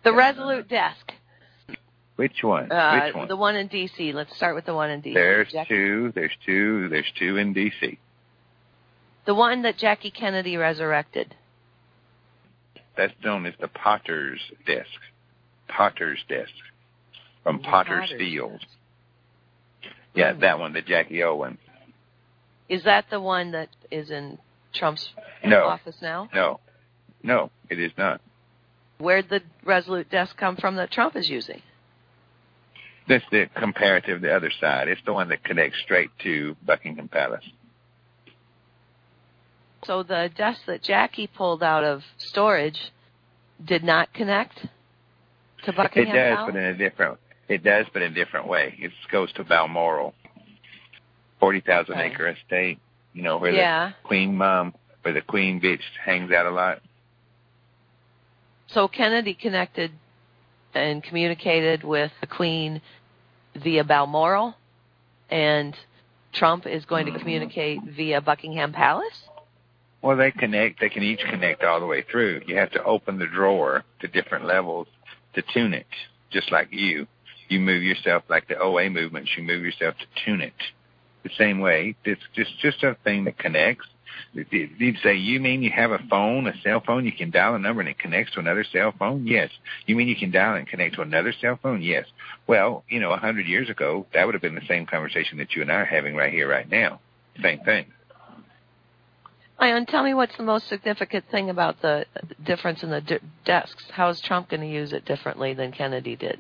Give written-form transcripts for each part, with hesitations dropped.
The Resolute desk. Which one? Which one? The one in D.C. Let's start with the one in D.C. There's two in D.C. The one that Jackie Kennedy resurrected. That's known as the Potter's desk. Potter's desk. From Potter's Field. Yeah, that one, the Jackie O one. Is that the one that is in Trump's office now? No, it is not. Where'd the Resolute desk come from that Trump is using? That's the comparative, the other side. It's the one that connects straight to Buckingham Palace. So the desk that Jackie pulled out of storage did not connect to Buckingham Palace? It does, but in a different way. It goes to Balmoral, 40,000 acre estate, where the Queen Mom, where the Queen bitch hangs out a lot. So Kennedy connected and communicated with the Queen via Balmoral, and Trump is going to communicate via Buckingham Palace? Well, they connect. They can each connect all the way through. You have to open the drawer to different levels to tune it, just like you. You move yourself like the OA movements. You move yourself to tune it. The same way, it's just a thing that connects. You'd say, you mean you have a phone, a cell phone, you can dial a number and it connects to another cell phone? Yes. You mean you can dial and connect to another cell phone? Yes. Well, 100 years ago, that would have been the same conversation that you and I are having right here, right now. Same thing. Ion, tell me what's the most significant thing about the difference in the desks. How is Trump going to use it differently than Kennedy did?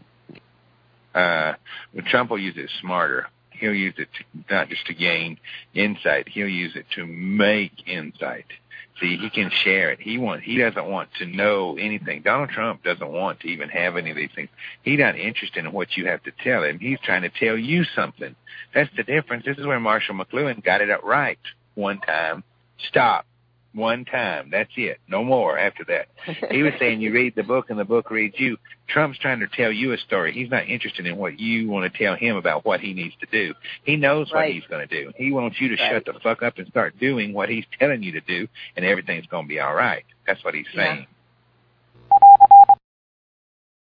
Trump will use it smarter. He'll use it not just to gain insight. He'll use it to make insight. See, he can share it. He doesn't want to know anything. Donald Trump doesn't want to even have any of these things. He's not interested in what you have to tell him. He's trying to tell you something. That's the difference. This is where Marshall McLuhan got it up right one time. Stop. One time. That's it. No more after that. He was saying you read the book and the book reads you. Trump's trying to tell you a story. He's not interested in what you want to tell him about what he needs to do. He knows what he's going to do. He wants you to shut the fuck up and start doing what he's telling you to do, and everything's going to be all right. That's what he's saying.